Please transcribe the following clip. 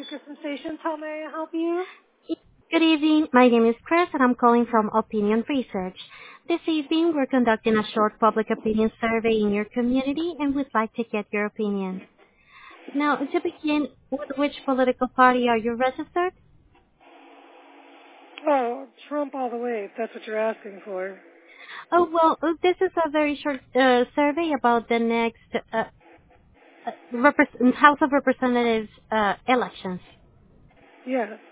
System Stations. How may I help you? Good evening. My name is Chris, and I'm calling from Opinion Research. This evening, we're conducting a short public opinion survey in your community, and we'd like to get your opinion. Now, to begin, with which political party are you registered? Oh, Trump all the way, if that's what you're asking for. Oh, well, this is a very short survey about the next House of Representatives elections. Yes.